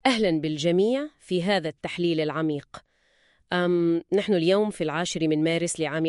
أهلا بالجميع في هذا التحليل العميق. نحن اليوم في 10 من مارس لعام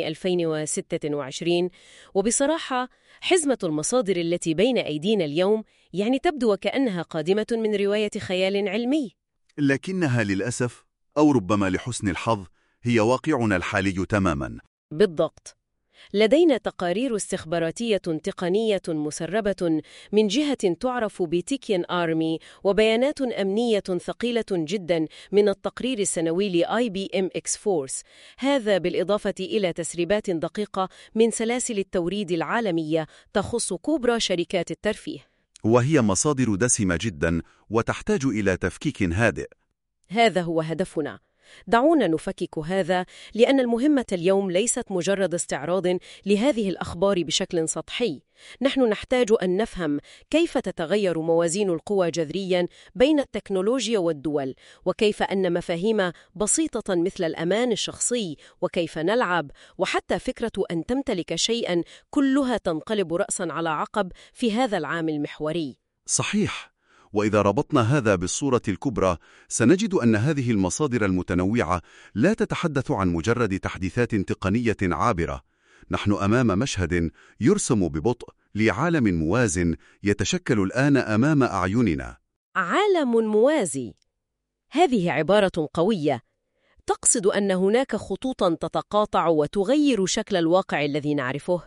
2026، وبصراحة حزمة المصادر التي بين أيدينا اليوم تبدو وكأنها قادمة من رواية خيال علمي، لكنها للأسف أو ربما لحسن الحظ هي واقعنا الحالي تماما. بالضبط. لدينا تقارير استخباراتية تقنية مسربة من جهة تعرف بتيكين آرمي، وبيانات أمنية ثقيلة جدا من التقرير السنوي لIBM X-Force، هذا بالإضافة إلى تسريبات دقيقة من سلاسل التوريد العالمية تخص كبرى شركات الترفيه. وهي مصادر دسمة جدا وتحتاج إلى تفكيك هادئ. هذا هو هدفنا. دعونا نفكك هذا، لأن المهمة اليوم ليست مجرد استعراض لهذه الأخبار بشكل سطحي. نحن نحتاج أن نفهم كيف تتغير موازين القوى جذرياً بين التكنولوجيا والدول، وكيف أن مفاهيم بسيطة مثل الأمان الشخصي وكيف نلعب وحتى فكرة أن تمتلك شيئاً كلها تنقلب رأساً على عقب في هذا العام المحوري. صحيح. وإذا ربطنا هذا بالصورة الكبرى سنجد أن هذه المصادر المتنوعة لا تتحدث عن مجرد تحديثات تقنية عابرة. نحن أمام مشهد يرسم ببطء لعالم موازن يتشكل الآن أمام أعيننا. عالم موازي، هذه عبارة قوية. تقصد أن هناك خطوطاً تتقاطع وتغير شكل الواقع الذي نعرفه؟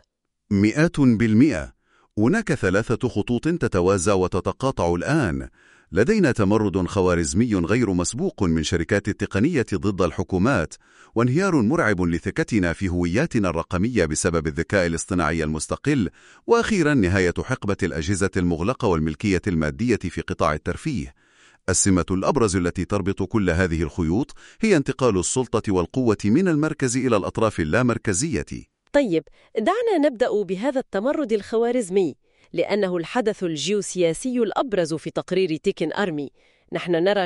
100%. هناك 3 خطوط تتوازى وتتقاطع الآن. لدينا تمرد خوارزمي غير مسبوق من شركات التقنية ضد الحكومات، وانهيار مرعب لثقتنا في هوياتنا الرقمية بسبب الذكاء الاصطناعي المستقل، وأخيرا نهاية حقبة الأجهزة المغلقة والملكية المادية في قطاع الترفيه. السمة الأبرز التي تربط كل هذه الخيوط هي انتقال السلطة والقوة من المركز إلى الأطراف اللامركزية. طيب، دعنا نبدأ بهذا التمرد الخوارزمي، لأنه الحدث الجيوسياسي الأبرز في تقرير تيكين آرمي. نحن نرى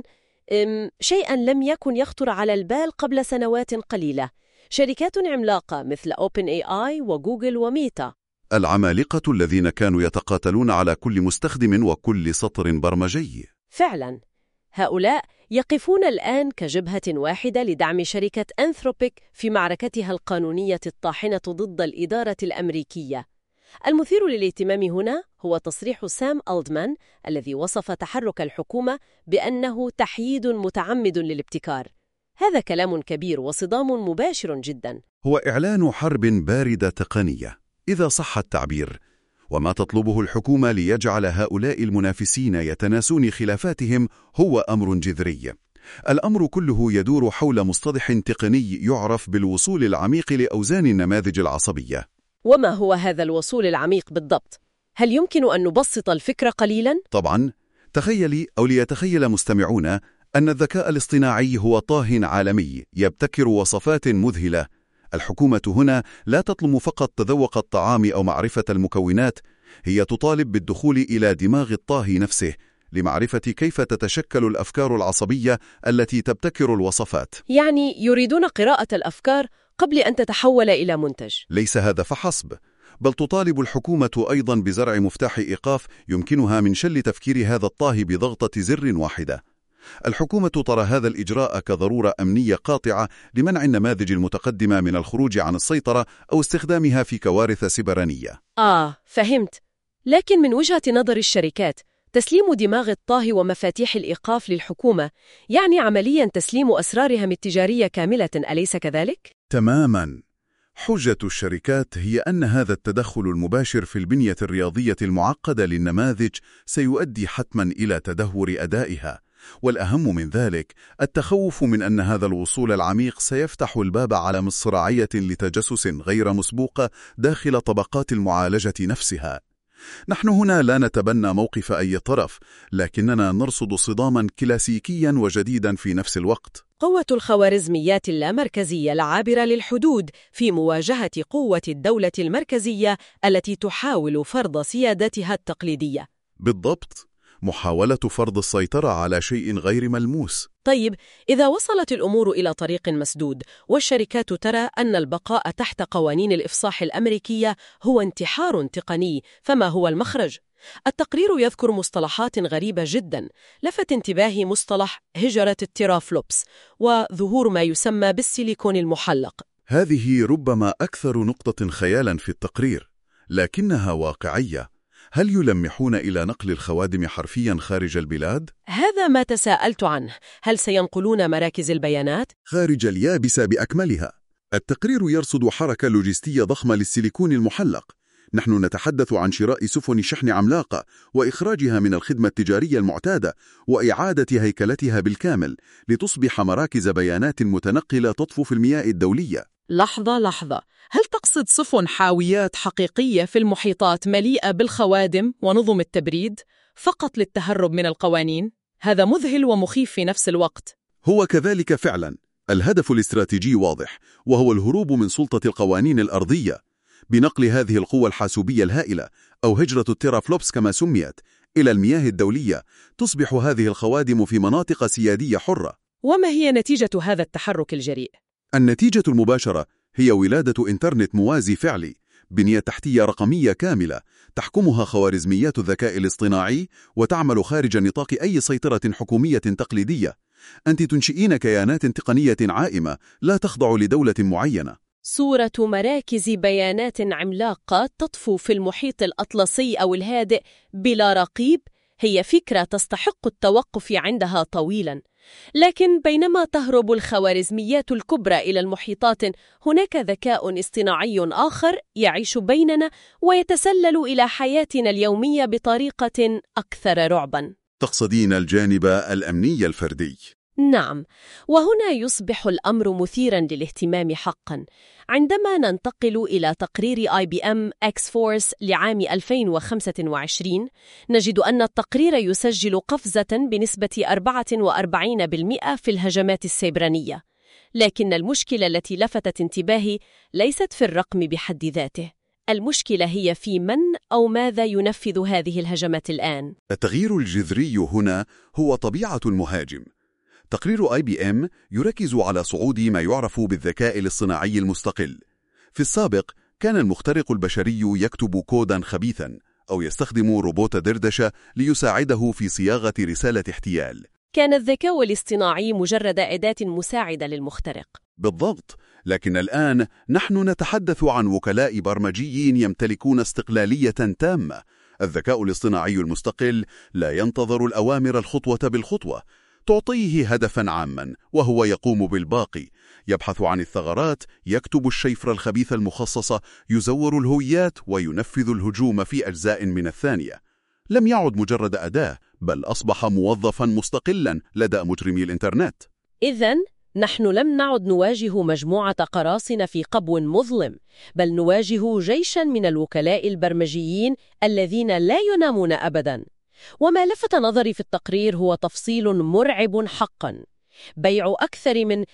شيئاً لم يكن يخطر على البال قبل سنوات قليلة. شركات عملاقة مثل OpenAI وجوجل وميتا، العمالقة الذين كانوا يتقاتلون على كل مستخدم وكل سطر برمجي. فعلاً، هؤلاء يقفون الآن كجبهة واحدة لدعم شركة أنثروبيك في معركتها القانونية الطاحنة ضد الإدارة الأمريكية. المثير للاهتمام هنا هو تصريح سام ألتمان الذي وصف تحرك الحكومة بأنه تحييد متعمد للابتكار. هذا كلام كبير وصدام مباشر جدا. هو إعلان حرب باردة تقنية إذا صح التعبير، وما تطلبه الحكومة ليجعل هؤلاء المنافسين يتناسون خلافاتهم هو أمر جذري. الأمر كله يدور حول مصطلح تقني يعرف بالوصول العميق لأوزان النماذج العصبية. وما هو هذا الوصول العميق بالضبط؟ هل يمكن أن نبسط الفكرة قليلاً؟ طبعاً. تخيلي أو ليتخيل مستمعون أن الذكاء الاصطناعي هو طاه عالمي يبتكر وصفات مذهلة. الحكومة هنا لا تطلب فقط تذوق الطعام أو معرفة المكونات، هي تطالب بالدخول إلى دماغ الطاه نفسه لمعرفة كيف تتشكل الأفكار العصبية التي تبتكر الوصفات. يريدون قراءة الأفكار قبل أن تتحول إلى منتج. ليس هذا فحسب، بل تطالب الحكومة أيضا بزرع مفتاح إيقاف يمكنها من شل تفكير هذا الطاه بضغطة زر واحدة. الحكومة ترى هذا الإجراء كضرورة أمنية قاطعة لمنع النماذج المتقدمة من الخروج عن السيطرة أو استخدامها في كوارث سيبرانية. فهمت. لكن من وجهة نظر الشركات، تسليم دماغ الطاه ومفاتيح الإيقاف للحكومة عملياً تسليم أسرارهم التجارية كاملة، أليس كذلك؟ تماماً. حجة الشركات هي أن هذا التدخل المباشر في البنية الرياضية المعقدة للنماذج سيؤدي حتماً إلى تدهور أدائها، والأهم من ذلك التخوف من أن هذا الوصول العميق سيفتح الباب على مصراعية لتجسس غير مسبوقة داخل طبقات المعالجة نفسها. نحن هنا لا نتبنى موقف أي طرف، لكننا نرصد صداماً كلاسيكياً وجديداً في نفس الوقت. قوة الخوارزميات اللامركزية العابرة للحدود في مواجهة قوة الدولة المركزية التي تحاول فرض سيادتها التقليدية. بالضبط، محاولة فرض السيطرة على شيء غير ملموس. طيب، إذا وصلت الأمور إلى طريق مسدود والشركات ترى أن البقاء تحت قوانين الإفصاح الأمريكية هو انتحار تقني، فما هو المخرج؟ التقرير يذكر مصطلحات غريبة جدا. لفت انتباهي مصطلح هجرة التيرافلوبس وظهور ما يسمى بالسيليكون المحلق. هذه ربما أكثر نقطة خيالاً في التقرير، لكنها واقعية. هل يلمحون إلى نقل الخوادم حرفياً خارج البلاد؟ هذا ما تساءلت عنه. هل سينقلون مراكز البيانات؟ خارج اليابسة بأكملها. التقرير يرصد حركة لوجستية ضخمة للسيليكون المحلق. نحن نتحدث عن شراء سفن شحن عملاقة وإخراجها من الخدمة التجارية المعتادة وإعادة هيكلتها بالكامل لتصبح مراكز بيانات متنقلة تطفو في المياه الدولية. لحظة، هل تقصد سفن حاويات حقيقية في المحيطات مليئة بالخوادم ونظم التبريد فقط للتهرب من القوانين؟ هذا مذهل ومخيف في نفس الوقت. هو كذلك فعلا. الهدف الاستراتيجي واضح، وهو الهروب من سلطة القوانين الأرضية. بنقل هذه القوة الحاسوبية الهائلة، أو هجرة التيرافلوبس كما سميت، إلى المياه الدولية، تصبح هذه الخوادم في مناطق سيادية حرة. وما هي نتيجة هذا التحرك الجريء؟ النتيجة المباشرة هي ولادة إنترنت موازي فعلي، بنية تحتية رقمية كاملة تحكمها خوارزميات الذكاء الاصطناعي وتعمل خارج نطاق أي سيطرة حكومية تقليدية. أنت تنشئين كيانات تقنية عائمة لا تخضع لدولة معينة. صورة مراكز بيانات عملاقة تطفو في المحيط الأطلسي أو الهادئ بلا رقيب هي فكرة تستحق التوقف عندها طويلاً. لكن بينما تهرب الخوارزميات الكبرى إلى المحيطات، هناك ذكاء اصطناعي آخر يعيش بيننا ويتسلل إلى حياتنا اليومية بطريقة أكثر رعباً. تقصدين الجانب الأمني الفردي؟ نعم، وهنا يصبح الأمر مثيراً للاهتمام حقاً. عندما ننتقل إلى تقرير IBM X-Force لعام 2025، نجد أن التقرير يسجل قفزة بنسبة 44% في الهجمات السيبرانية. لكن المشكلة التي لفتت انتباهي ليست في الرقم بحد ذاته. المشكلة هي في من أو ماذا ينفذ هذه الهجمات الآن. التغيير الجذري هنا هو طبيعة المهاجم. تقرير IBM يركز على صعود ما يعرف بالذكاء الاصطناعي المستقل. في السابق كان المخترق البشري يكتب كوداً خبيثاً أو يستخدم روبوت دردشة ليساعده في صياغة رسالة احتيال. كان الذكاء الاصطناعي مجرد أداة مساعدة للمخترق. بالضبط، لكن الآن نحن نتحدث عن وكلاء برمجيين يمتلكون استقلالية تامة. الذكاء الاصطناعي المستقل لا ينتظر الأوامر الخطوة بالخطوة، تعطيه هدفاً عاماً وهو يقوم بالباقي. يبحث عن الثغرات، يكتب الشفرة الخبيث المخصصة، يزور الهويات وينفذ الهجوم في أجزاء من الثانية. لم يعد مجرد أداة، بل أصبح موظفاً مستقلاً لدى مجرمي الإنترنت. إذن نحن لم نعد نواجه مجموعة قراصنة في قبو مظلم، بل نواجه جيشاً من الوكلاء البرمجيين الذين لا ينامون أبداً. وما لفت نظري في التقرير هو تفصيل مرعب حقاً: بيع أكثر من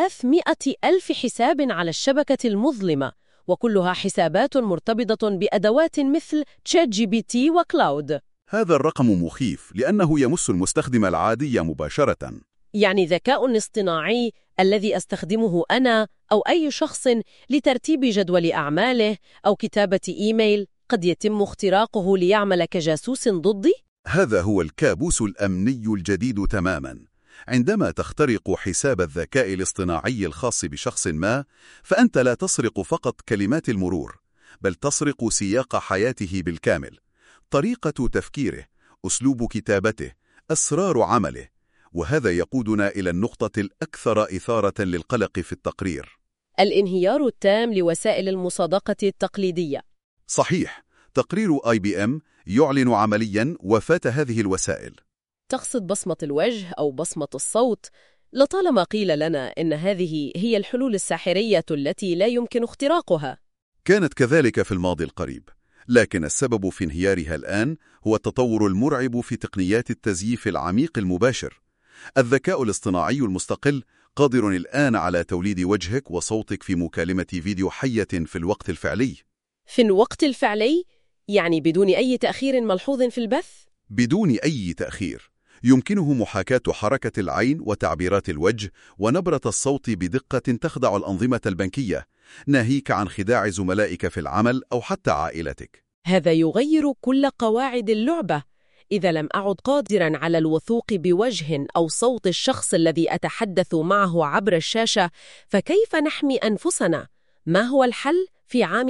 300,000 حساب على الشبكة المظلمة، وكلها حسابات مرتبطة بأدوات مثل ChatGPT وكلاود. هذا الرقم مخيف لأنه يمس المستخدم العادي مباشرة. يعني ذكاء اصطناعي الذي أستخدمه أنا أو أي شخص لترتيب جدول أعماله أو كتابة إيميل قد يتم اختراقه ليعمل كجاسوس ضدي؟ هذا هو الكابوس الأمني الجديد تماماً. عندما تخترق حساب الذكاء الاصطناعي الخاص بشخص ما، فأنت لا تسرق فقط كلمات المرور، بل تسرق سياق حياته بالكامل، طريقة تفكيره، أسلوب كتابته، أسرار عمله. وهذا يقودنا إلى النقطة الأكثر إثارة للقلق في التقرير: الانهيار التام لوسائل المصادقة التقليدية. صحيح، تقرير IBM يعلن عملياً وفاة هذه الوسائل. تقصد بصمة الوجه أو بصمة الصوت؟ لطالما قيل لنا إن هذه هي الحلول الساحرية التي لا يمكن اختراقها. كانت كذلك في الماضي القريب، لكن السبب في انهيارها الآن هو التطور المرعب في تقنيات التزييف العميق المباشر. الذكاء الاصطناعي المستقل قادر الآن على توليد وجهك وصوتك في مكالمة فيديو حية في الوقت الفعلي. في الوقت الفعلي؟ يعني بدون أي تأخير ملحوظ في البث؟ بدون أي تأخير. يمكنه محاكاة حركة العين وتعبيرات الوجه ونبرة الصوت بدقة تخدع الأنظمة البنكية، ناهيك عن خداع زملائك في العمل أو حتى عائلتك. هذا يغير كل قواعد اللعبة. إذا لم أعد قادراً على الوثوق بوجه أو صوت الشخص الذي أتحدث معه عبر الشاشة، فكيف نحمي أنفسنا؟ ما هو الحل في عام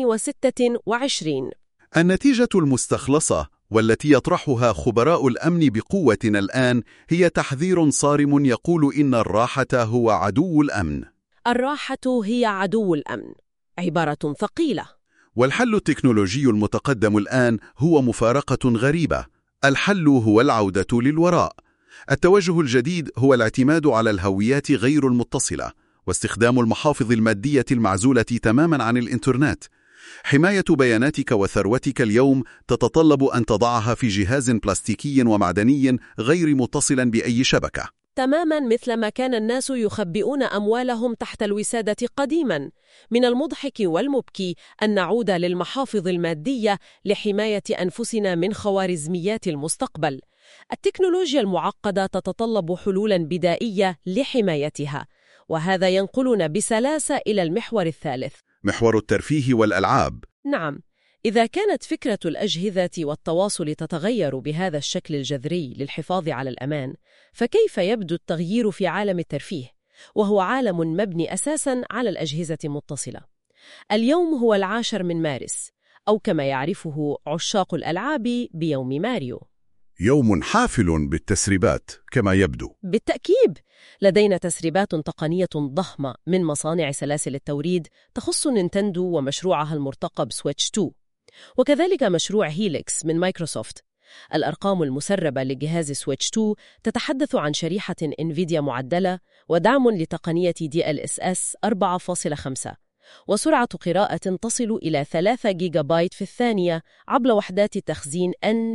2026؟ النتيجة المستخلصة والتي يطرحها خبراء الأمن بقوتنا الآن هي تحذير صارم يقول إن الراحة هو عدو الأمن. الراحة هي عدو الأمن، عبارة ثقيلة. والحل التكنولوجي المتقدم الآن هو مفارقة غريبة. الحل هو العودة للوراء. التوجه الجديد هو الاعتماد على الهويات غير المتصلة واستخدام المحافظ المادية المعزولة تماماً عن الإنترنت. حماية بياناتك وثروتك اليوم تتطلب أن تضعها في جهاز بلاستيكي ومعدني غير متصل بأي شبكة. تماماً مثل ما كان الناس يخبئون أموالهم تحت الوسادة قديماً. من المضحك والمبكي أن نعود للمحافظ المادية لحماية أنفسنا من خوارزميات المستقبل. التكنولوجيا المعقدة تتطلب حلولاً بدائية لحمايتها، وهذا ينقلنا بسلاسة إلى المحور الثالث، محور الترفيه والألعاب. نعم، إذا كانت فكرة الأجهزة والتواصل تتغير بهذا الشكل الجذري للحفاظ على الأمان، فكيف يبدو التغيير في عالم الترفيه، وهو عالم مبني أساساً على الأجهزة المتصلة؟ اليوم هو 10 من مارس، أو كما يعرفه عشاق الألعاب بيوم ماريو. يوم حافل بالتسريبات كما يبدو. بالتأكيد، لدينا تسريبات تقنية ضخمة من مصانع سلاسل التوريد تخص نينتندو ومشروعها المرتقب سويتش 2، وكذلك مشروع هيليكس من مايكروسوفت. الأرقام المسربة لجهاز سويتش 2 تتحدث عن شريحة انفيديا معدلة ودعم لتقنية DLSS 4.5، وسرعة قراءة تصل إلى 3 جيجا بايت في الثانية عبر وحدات تخزين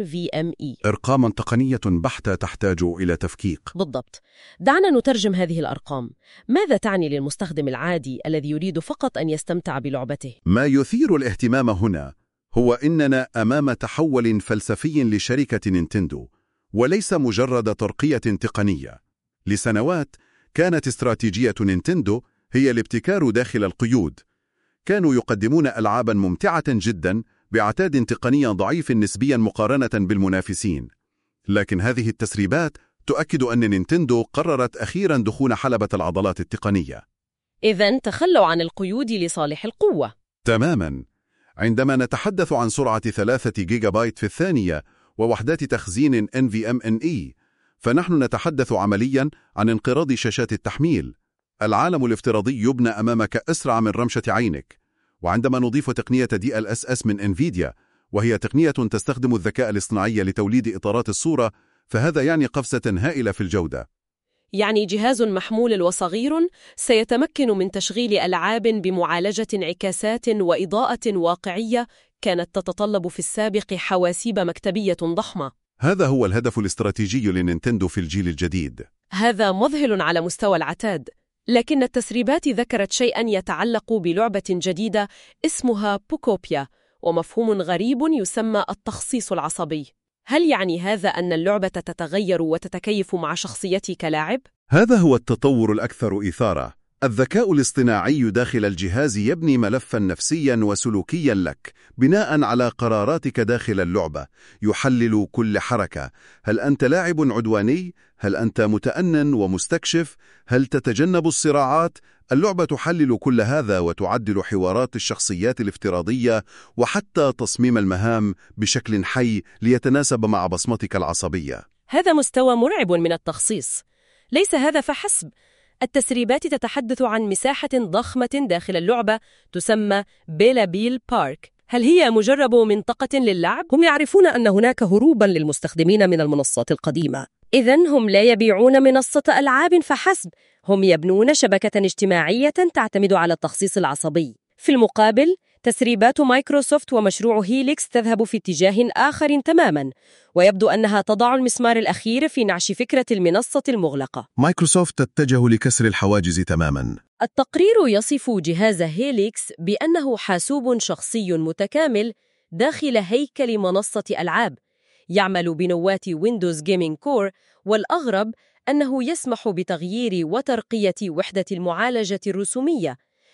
NVMe. أرقام تقنية بحتة تحتاج إلى تفكيك. بالضبط. دعنا نترجم هذه الأرقام. ماذا تعني للمستخدم العادي الذي يريد فقط أن يستمتع بلعبته؟ ما يثير الاهتمام هنا هو إننا أمام تحول فلسفي لشركة نينتندو، وليس مجرد ترقية تقنية. لسنوات كانت استراتيجية نينتندو هي الابتكار داخل القيود. كانوا يقدمون ألعاباً ممتعة جداً بعتاد تقني ضعيف نسبياً مقارنة بالمنافسين. لكن هذه التسريبات تؤكد أن نينتندو قررت أخيراً دخول حلبة العضلات التقنية. إذن تخلوا عن القيود لصالح القوة. تماماً. عندما نتحدث عن سرعة 3 جيجا بايت في الثانية ووحدات تخزين NVMe، فنحن نتحدث عملياً عن انقراض شاشات التحميل. العالم الافتراضي يبنى أمامك أسرع من رمشة عينك. وعندما نضيف تقنية DLSS من انفيديا، وهي تقنية تستخدم الذكاء الاصطناعي لتوليد إطارات الصورة، فهذا يعني قفزة هائلة في الجودة. يعني جهاز محمول وصغير سيتمكن من تشغيل ألعاب بمعالجة انعكاسات وإضاءة واقعية كانت تتطلب في السابق حواسيب مكتبية ضخمة. هذا هو الهدف الاستراتيجي لنينتندو في الجيل الجديد. هذا مذهل على مستوى العتاد، لكن التسريبات ذكرت شيئاً يتعلق بلعبة جديدة اسمها بوكوبيا، ومفهوم غريب يسمى التخصيص العصبي. هل يعني هذا أن اللعبة تتغير وتتكيف مع شخصيتي كلاعب؟ هذا هو التطور الأكثر إثارة. الذكاء الاصطناعي داخل الجهاز يبني ملفاً نفسياً وسلوكياً لك بناءً على قراراتك داخل اللعبة. يحلل كل حركة. هل أنت لاعب عدواني؟ هل أنت متأنن ومستكشف؟ هل تتجنب الصراعات؟ اللعبة تحلل كل هذا وتعدل حوارات الشخصيات الافتراضية وحتى تصميم المهام بشكل حي ليتناسب مع بصمتك العصبية. هذا مستوى مرعب من التخصيص. ليس هذا فحسب، التسريبات تتحدث عن مساحة ضخمة داخل اللعبة تسمى بيلابيل بارك. هل هي مجرد منطقة للعب؟ هم يعرفون أن هناك هروباً للمستخدمين من المنصات القديمة. إذن هم لا يبيعون منصة ألعاب فحسب، هم يبنون شبكة اجتماعية تعتمد على التخصيص العصبي. في المقابل، تسريبات مايكروسوفت ومشروع هيليكس تذهب في اتجاه آخر تماماً، ويبدو أنها تضع المسمار الأخير في نعش فكرة المنصة المغلقة. مايكروسوفت تتجه لكسر الحواجز تماماً. التقرير يصف جهاز هيليكس بأنه حاسوب شخصي متكامل داخل هيكل منصة ألعاب، يعمل بنواة ويندوز جيمينج كور، والأغرب أنه يسمح بتغيير وترقية وحدة المعالجة الرسومية،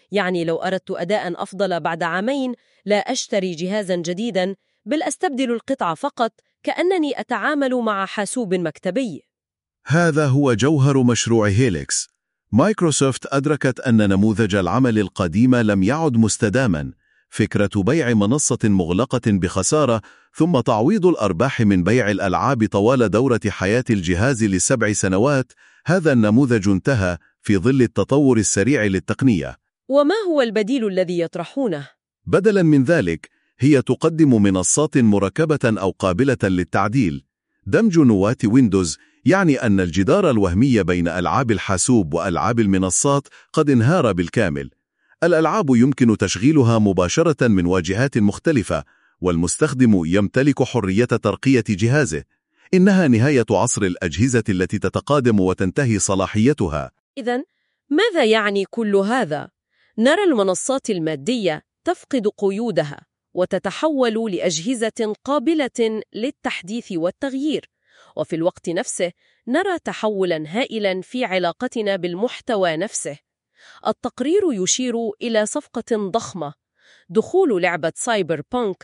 يعني لو أردت أداء أفضل بعد عامين لا أشتري جهازاً جديداً، بل أستبدل القطعة فقط، كأنني أتعامل مع حاسوب مكتبي. هذا هو جوهر مشروع هيليكس. مايكروسوفت أدركت أن نموذج العمل القديم لم يعد مستداما، فكرة بيع منصة مغلقة بخسارة ثم تعويض الأرباح من بيع الألعاب طوال دورة حياة الجهاز ل7 سنوات. هذا النموذج انتهى في ظل التطور السريع للتقنية. وما هو البديل الذي يطرحونه؟ بدلاً من ذلك، هي تقدم منصات مركبة أو قابلة للتعديل. دمج نواة ويندوز يعني أن الجدار الوهمي بين ألعاب الحاسوب وألعاب المنصات قد انهار بالكامل. الألعاب يمكن تشغيلها مباشرة من واجهات مختلفة، والمستخدم يمتلك حرية ترقية جهازه. إنها نهاية عصر الأجهزة التي تتقادم وتنتهي صلاحيتها. إذن ماذا يعني كل هذا؟ نرى المنصات المادية تفقد قيودها وتتحول لأجهزة قابلة للتحديث والتغيير، وفي الوقت نفسه نرى تحولاً هائلاً في علاقتنا بالمحتوى نفسه. التقرير يشير إلى صفقة ضخمة، دخول لعبة سايبر بانك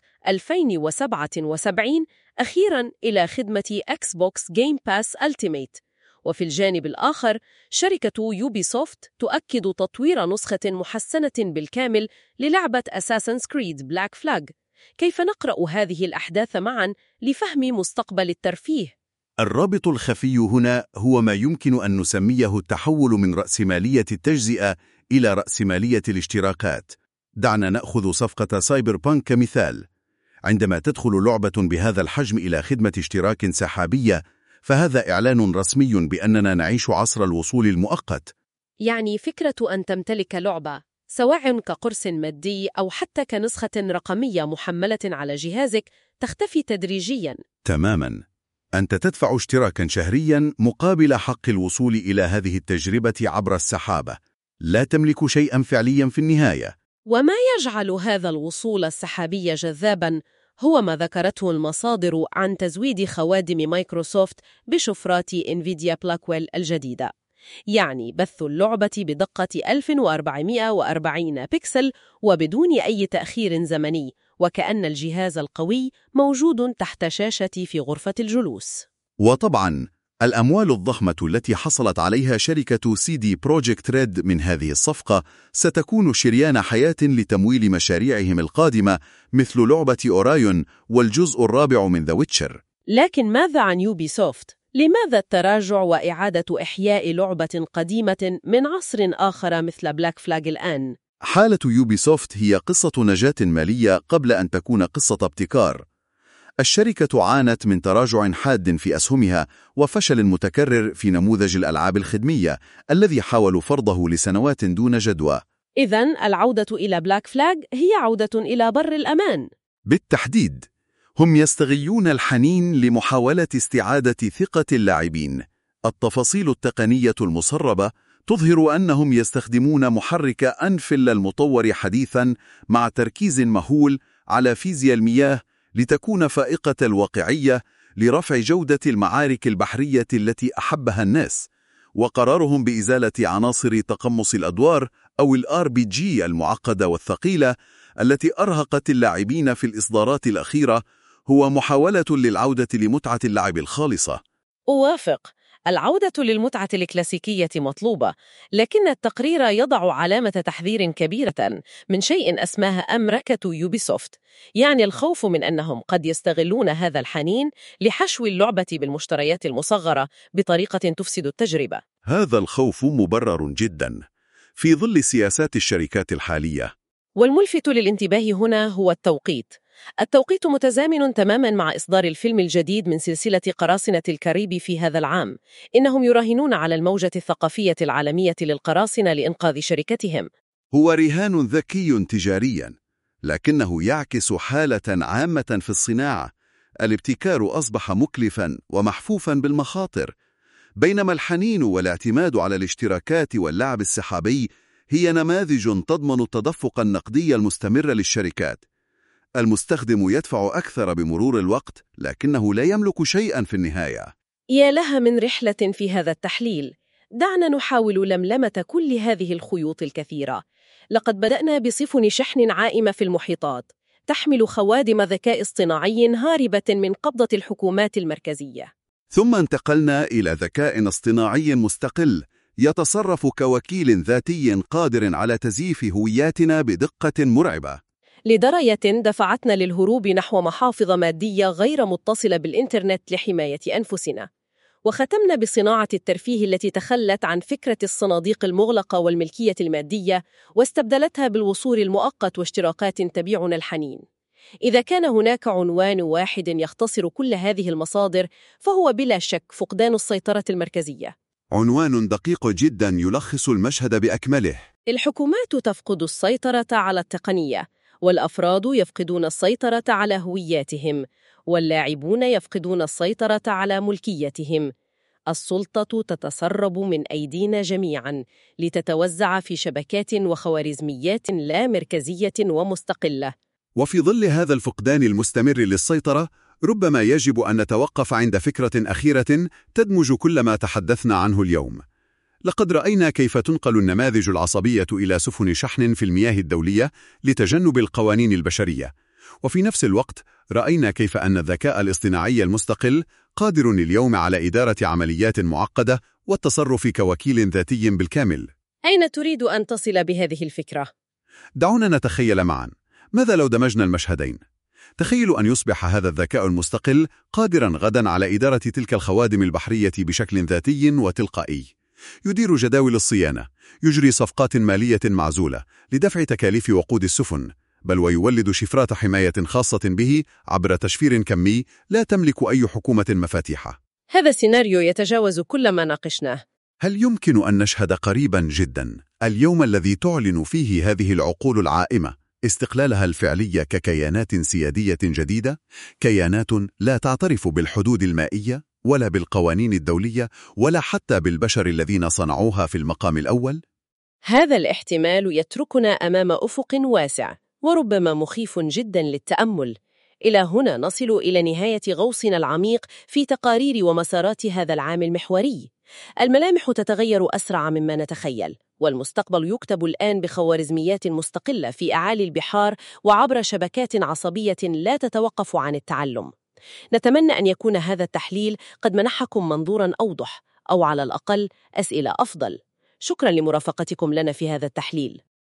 2077 أخيراً إلى خدمة أكس بوكس جيم باس ألتيميت. وفي الجانب الآخر شركة يوبي سوفت تؤكد تطوير نسخة محسنة بالكامل للعبة أساسنز كريد بلاك فلاج. كيف نقرأ هذه الأحداث معاً لفهم مستقبل الترفيه؟ الرابط الخفي هنا هو ما يمكن أن نسميه التحول من رأسمالية التجزئة إلى رأسمالية الاشتراكات. دعنا نأخذ صفقة سايبر بانك كمثال. عندما تدخل لعبة بهذا الحجم إلى خدمة اشتراك سحابية، فهذا إعلان رسمي بأننا نعيش عصر الوصول المؤقت. يعني فكرة أن تمتلك لعبة، سواء كقرص مادي أو حتى كنسخة رقمية محملة على جهازك، تختفي تدريجياً. تماماً. أنت تدفع اشتراكاً شهرياً مقابل حق الوصول إلى هذه التجربة عبر السحابة. لا تملك شيئاً فعلياً في النهاية. وما يجعل هذا الوصول السحابي جذاباً هو ما ذكرته المصادر عن تزويد خوادم مايكروسوفت بشفرات إنفيديا بلاكويل الجديدة، يعني بث اللعبة بدقة 1440 بكسل وبدون أي تأخير زمني، وكأن الجهاز القوي موجود تحت شاشة في غرفة الجلوس. وطبعاً الأموال الضخمة التي حصلت عليها شركة CD Projekt Red من هذه الصفقة ستكون شريان حياة لتمويل مشاريعهم القادمة، مثل لعبة أورايون والجزء الرابع من ذا ويتشر. لكن ماذا عن يوبي سوفت؟ لماذا التراجع وإعادة إحياء لعبة قديمة من عصر آخر مثل بلاك فلاج الآن؟ حالة يوبي سوفت هي قصة نجاة مالية قبل أن تكون قصة ابتكار. الشركة عانت من تراجع حاد في أسهمها وفشل متكرر في نموذج الألعاب الخدمية الذي حاولوا فرضه لسنوات دون جدوى. إذن العودة إلى بلاك فلاج هي عودة إلى بر الأمان. بالتحديد، هم يستغلون الحنين لمحاولة استعادة ثقة اللاعبين. التفاصيل التقنية المسربة تظهر أنهم يستخدمون محرك أنفل المطور حديثاً مع تركيز مهول على فيزياء المياه لتكون فائقة الواقعية لرفع جودة المعارك البحرية التي أحبها الناس، وقرارهم بإزالة عناصر تقمص الأدوار أو الRPG المعقدة والثقيلة التي أرهقت اللاعبين في الإصدارات الأخيرة هو محاولة للعودة لمتعة اللعب الخالصة. أوافق، العودة للمتعة الكلاسيكية مطلوبة، لكن التقرير يضع علامة تحذير كبيرة من شيء أسماه أمركة يوبيسوفت، يعني الخوف من أنهم قد يستغلون هذا الحنين لحشو اللعبة بالمشتريات المصغرة بطريقة تفسد التجربة. هذا الخوف مبرر جدا في ظل سياسات الشركات الحالية. والملفت للانتباه هنا هو التوقيت. التوقيت متزامن تماماً مع إصدار الفيلم الجديد من سلسلة قراصنة الكاريبي في هذا العام. إنهم يراهنون على الموجة الثقافية العالمية للقراصنة لإنقاذ شركتهم. هو رهان ذكي تجارياً، لكنه يعكس حالة عامة في الصناعة. الابتكار أصبح مكلفاً ومحفوفاً بالمخاطر، بينما الحنين والاعتماد على الاشتراكات واللعب السحابي هي نماذج تضمن التدفق النقدي المستمر للشركات. المستخدم يدفع أكثر بمرور الوقت، لكنه لا يملك شيئاً في النهاية. يا لها من رحلة في هذا التحليل. دعنا نحاول لملمة كل هذه الخيوط الكثيرة. لقد بدأنا بسفن شحن عائمة في المحيطات تحمل خوادم ذكاء اصطناعي هاربة من قبضة الحكومات المركزية. ثم انتقلنا إلى ذكاء اصطناعي مستقل يتصرف كوكيل ذاتي قادر على تزييف هوياتنا بدقة مرعبة، لدرجة دفعتنا للهروب نحو محافظ مادية غير متصلة بالإنترنت لحماية أنفسنا. وختمنا بصناعة الترفيه التي تخلت عن فكرة الصناديق المغلقة والملكية المادية واستبدلتها بالوصول المؤقت واشتراكات تبيعنا الحنين. إذا كان هناك عنوان واحد يختصر كل هذه المصادر فهو بلا شك فقدان السيطرة المركزية. عنوان دقيق جدا يلخص المشهد بأكمله. الحكومات تفقد السيطرة على التقنية، والأفراد يفقدون السيطرة على هوياتهم، واللاعبون يفقدون السيطرة على ملكيتهم. السلطة تتسرب من أيدينا جميعاً لتتوزع في شبكات وخوارزميات لا مركزية ومستقلة. وفي ظل هذا الفقدان المستمر للسيطرة، ربما يجب أن نتوقف عند فكرة أخيرة تدمج كل ما تحدثنا عنه اليوم. لقد رأينا كيف تنقل النماذج العصبية إلى سفن شحن في المياه الدولية لتجنب القوانين البشرية، وفي نفس الوقت رأينا كيف أن الذكاء الاصطناعي المستقل قادر اليوم على إدارة عمليات معقدة والتصرف كوكيل ذاتي بالكامل. أين تريد أن تصل بهذه الفكرة؟ دعونا نتخيل معا، ماذا لو دمجنا المشهدين؟ تخيلوا أن يصبح هذا الذكاء المستقل قادراً غداً على إدارة تلك الخوادم البحرية بشكل ذاتي وتلقائي. يدير جداول الصيانة، يجري صفقات مالية معزولة لدفع تكاليف وقود السفن، بل ويولد شفرات حماية خاصة به عبر تشفير كمي لا تملك أي حكومة مفاتيحه. هذا السيناريو يتجاوز كل ما ناقشناه. هل يمكن أن نشهد قريباً جداً اليوم الذي تعلن فيه هذه العقول العائمة استقلالها الفعلي ككيانات سيادية جديدة، كيانات لا تعترف بالحدود المائية ولا بالقوانين الدولية ولا حتى بالبشر الذين صنعوها في المقام الأول؟ هذا الاحتمال يتركنا أمام أفق واسع وربما مخيف جدا للتأمل. إلى هنا نصل إلى نهاية غوصنا العميق في تقارير ومسارات هذا العام المحوري. الملامح تتغير أسرع مما نتخيل، والمستقبل يكتب الآن بخوارزميات مستقلة في أعالي البحار وعبر شبكات عصبية لا تتوقف عن التعلم. نتمنى أن يكون هذا التحليل قد منحكم منظوراً أوضح، أو على الأقل أسئلة أفضل. شكراً لمرافقتكم لنا في هذا التحليل.